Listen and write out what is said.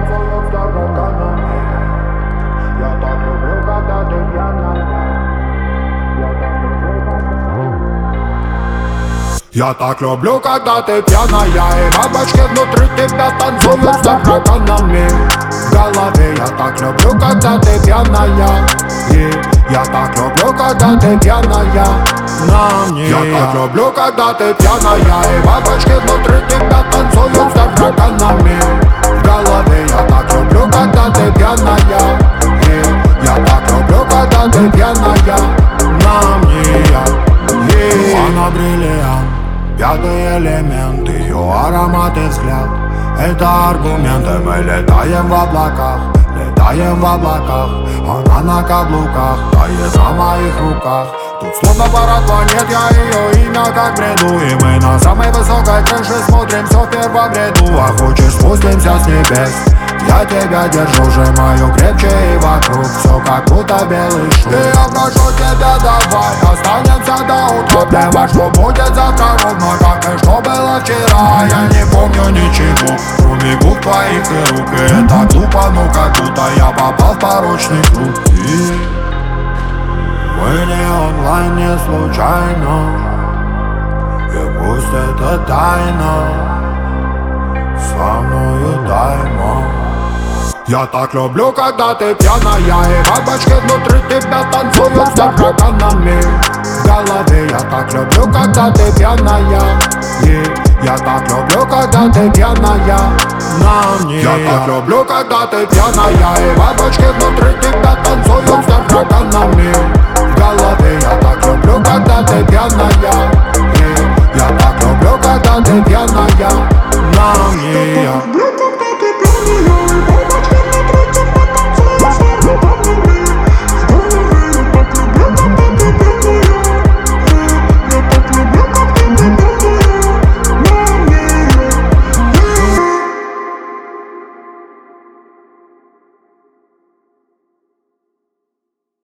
танцуют с тараканами. Я так люблю, когда ты пьяная. Я так люблю, когда ты пьяная, и бабочки внутри тебя танцуют с тараканами в голове. Я так люблю, когда ты пьяная, и я так люблю, когда ты пьяная на мне. Я так люблю, когда ты пьяная, и бабочки внутри тебя танцуют с тараканами в голове. Я так люблю, когда ты пьяная, и я так люблю, когда ты пьяная на мне. Она бриллиант, пятый элемент, ее аромат и взгляд — это аргументы. Мы летаем в облаках, летаем в облаках. Она на каблуках, тает на моих руках. Тут словно парад планет, я ее имя как бреду. И мы на самой высокой крыше смотрим все в первом ряду. А хочешь, спустимся с небес? Я тебя держу, сжимаю крепче, и вокруг все как будто белый шум. И я прошу тебя, давай останемся до утра. Плевать, что будет завтра, ровно как и что было вчера. Я не помню ничего, кроме губ твоих и рук. И это тупо, но как будто я попал в порочный круг. И мы не онлайн, не случайно, и пусть это тайна, со мною даймо. Я так люблю, когда ты пьяная, и бабочки внутри тебя танцуют с тараканами в голове. Я так люблю, когда ты пьяная, и я так люблю, когда ты пьяная на мне. Я так люблю, когда ты пьяная, и бабочки внутри тебя танцуют с тараканами в голове. Я так люблю, когда ты пьяная, и я так люблю, когда ты пьяная